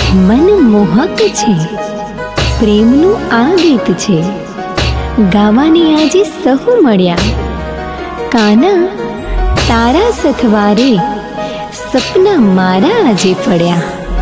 મનમોહક છે, પ્રેમનું આ ગીત છે, ગાવાની આજે સહુ મળ્યા. કાના તારા સથવારે સપના મારા આજે ફળ્યા.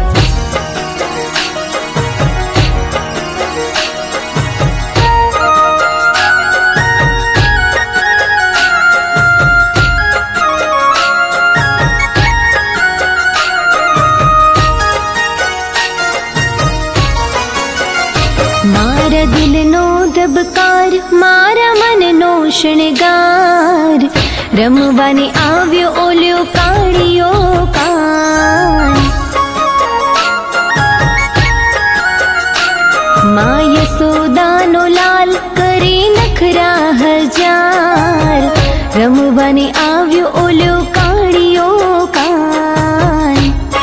મારા દિલનો ધબકાર, મારા મનનો શણગાર, રમવાની આવ્યો ઓલ્યો કાળિયો કાન. મા યશોદાનો લાલ કરે નખરા હજાર, રમવાની આવ્યો ઓલ્યો કાળિયો કાન.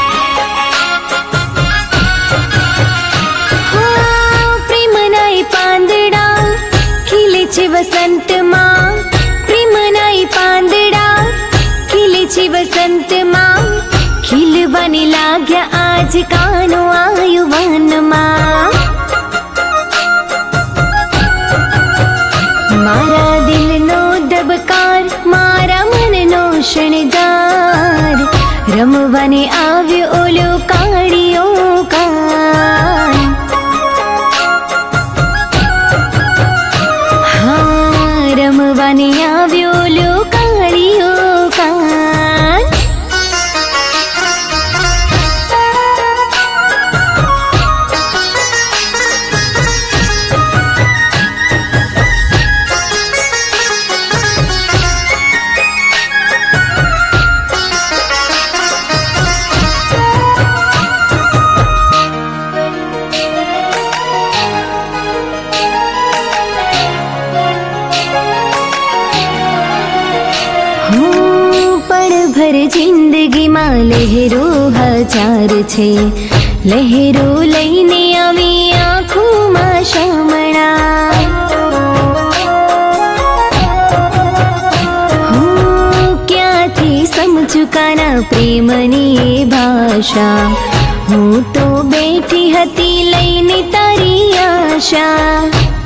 વસંતમાં પ્રેમનાઈ પાંદડા ખીલે છે, વસંતમાં ખીલવાની લાગ્યા આજ કાનો આયુ વનમાં. મારા દિલનો ધબકાર, મારા મનનો શણગાર, રમવાની આવ્યો ઓલો કાળિયો કાન. રમવાની આવ્યો લો કાળિયો કાન. ભર જિંદગીમાં લહેરો હજાર છે, લહેરો લઈને આવી આંખોમાં શામળા. હું ક્યાંથી સમજુ કાના પ્રેમની ભાષા, હું તો બેઠી હતી લઈને તારી આશા.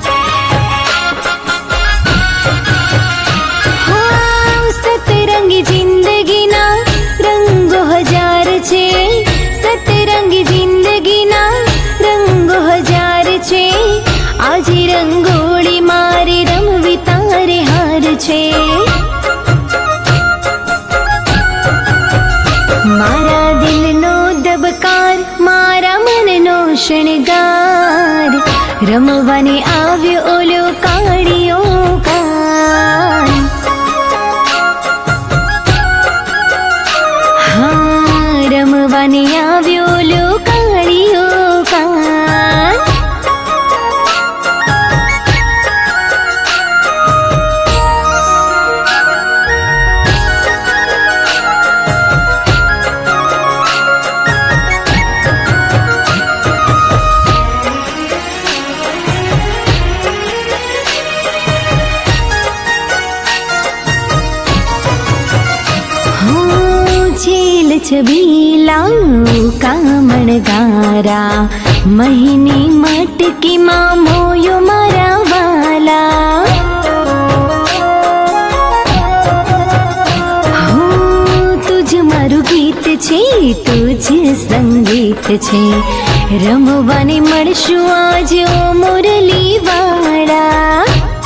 સતરંગી જિંદગીના રંગો હજાર છે, સતરંગી જિંદગીના રંગો હજાર છે, આજે રંગોળી મારે રમવી તારે હાર છે. મારા દિલનો ધબકાર, મારા મનનો શણગાર, રમવાની આવ્યો ઓલો કાળિયો કાન. રમવાની આવ્યો લો કાળિયો કાન. છબીલા કામણ ગારા, મહિની મટકીમાં મોયો મારા વાલા. તુજ મારું ગીત છે, તુજ સંગીત છે, રમવાની મળશું આજે ઓ મુરલી વાળા.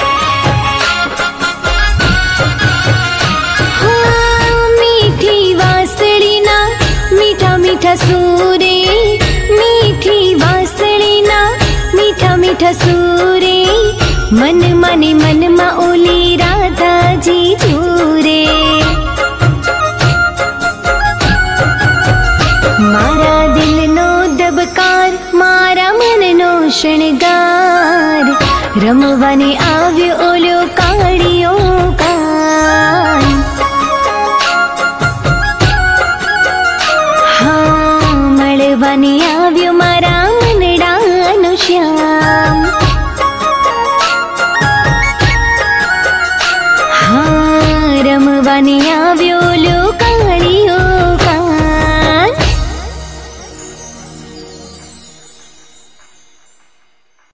મીઠા સૂરે, મીઠી વાસળીના મીઠા મીઠા સૂરે, મનમાં ને મનમાં ઓલી રાધાજી જુરે. મારા દિલનો ધબકાર, મારા મનનો શણગાર, રમવાની આવ્યો ઓલો કાળિયો કાન. મળવાની આવ્યો મારા મનડાનો શ્યામ. હા રમવાની